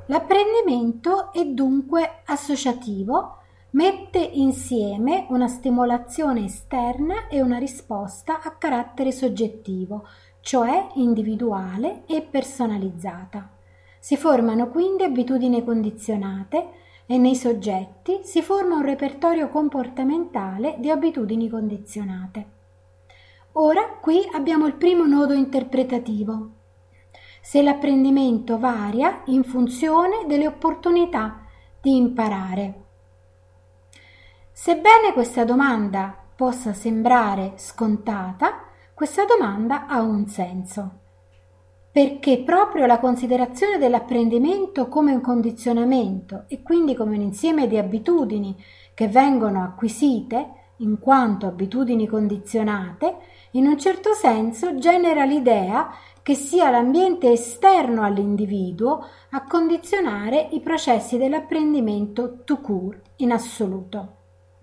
L'apprendimento è dunque associativo, mette insieme una stimolazione esterna e una risposta a carattere soggettivo, cioè individuale e personalizzata. Si formano quindi abitudini condizionate e nei soggetti si forma un repertorio comportamentale di abitudini condizionate. Ora qui abbiamo il primo nodo interpretativo. Se l'apprendimento varia in funzione delle opportunità di imparare. Sebbene questa domanda possa sembrare scontata, questa domanda ha un senso, perché proprio la considerazione dell'apprendimento come un condizionamento e quindi come un insieme di abitudini che vengono acquisite in quanto abitudini condizionate, in un certo senso genera l'idea che sia l'ambiente esterno all'individuo a condizionare i processi dell'apprendimento tout court in assoluto.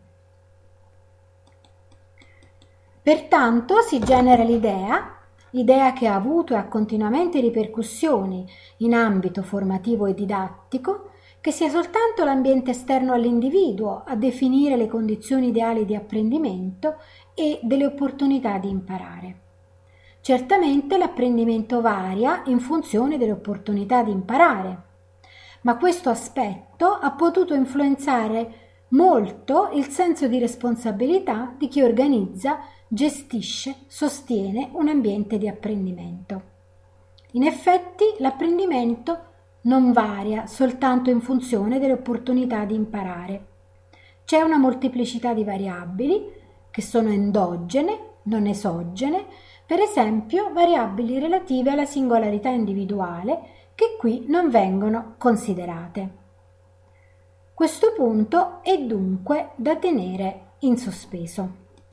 Pertanto si genera l'idea che ha avuto e ha continuamente ripercussioni in ambito formativo e didattico, che sia soltanto l'ambiente esterno all'individuo a definire le condizioni ideali di apprendimento e delle opportunità di imparare. Certamente l'apprendimento varia in funzione delle opportunità di imparare, ma questo aspetto ha potuto influenzare molto il senso di responsabilità di chi organizza, gestisce, sostiene un ambiente di apprendimento. In effetti l'apprendimento non varia soltanto in funzione delle opportunità di imparare. C'è una molteplicità di variabili che sono endogene, non esogene, per esempio variabili relative alla singolarità individuale che qui non vengono considerate. Questo punto è dunque da tenere in sospeso.